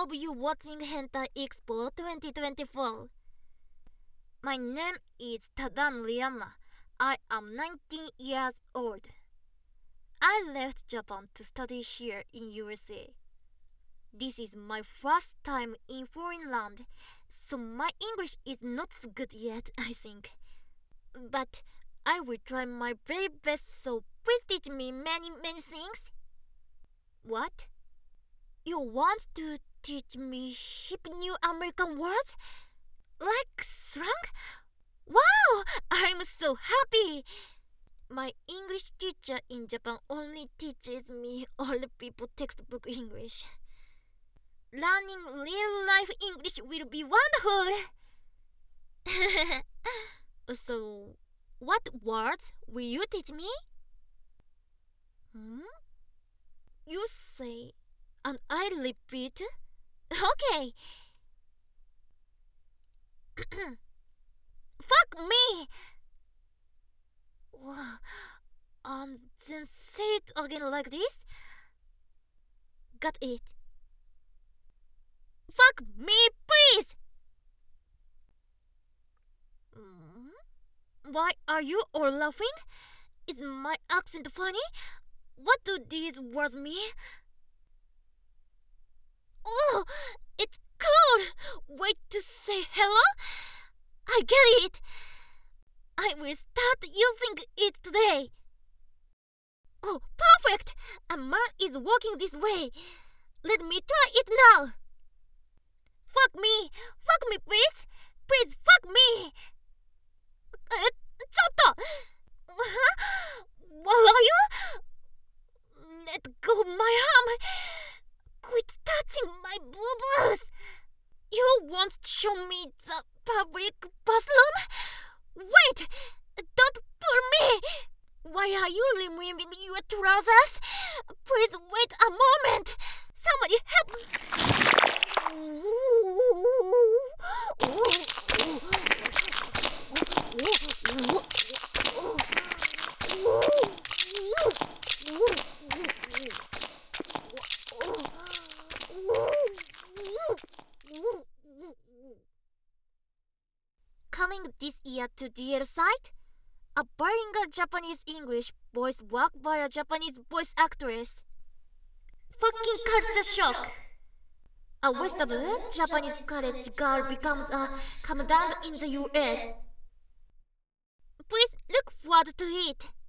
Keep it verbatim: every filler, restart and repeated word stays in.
of you watching Hentai Expo twenty twenty-four. My name is Tadan Liana. I am nineteen years old. I left Japan to study here in U S A. This is my first time in foreign land, so my English is not so good yet, I think. But I will try my very best, so please teach me many, many things. What? You want to teach me hip new American words? Like slang? Wow! I'm so happy! My English teacher in Japan only teaches me old people textbook English. Learning real life English will be wonderful! So, what words will you teach me? Hmm? You say, and I repeat? Okay! Fuck me! And then say it again like this? Got it. Fuck me, please! Mm? Why are you all laughing? Is my accent funny? What do these words mean? Oh, it's cold! Wait to say hello? I get it! I will start using it today! Oh, perfect! A man is walking this way! Let me try it now! Fuck me! Fuck me, please! Please, fuck me! Uh, ちょっと! What are you? Let go my arm! Quit touching my boo-boos! You want to show me the public bathroom? Wait! Don't pull me! Why are you removing your trousers? Please wait a moment! Somebody help! Coming this year to D L site, a bilingual Japanese-English voice work by a Japanese voice actress. Fucking culture shock! A Western Japanese college girl becomes a commandant in the U S. Please look forward to it.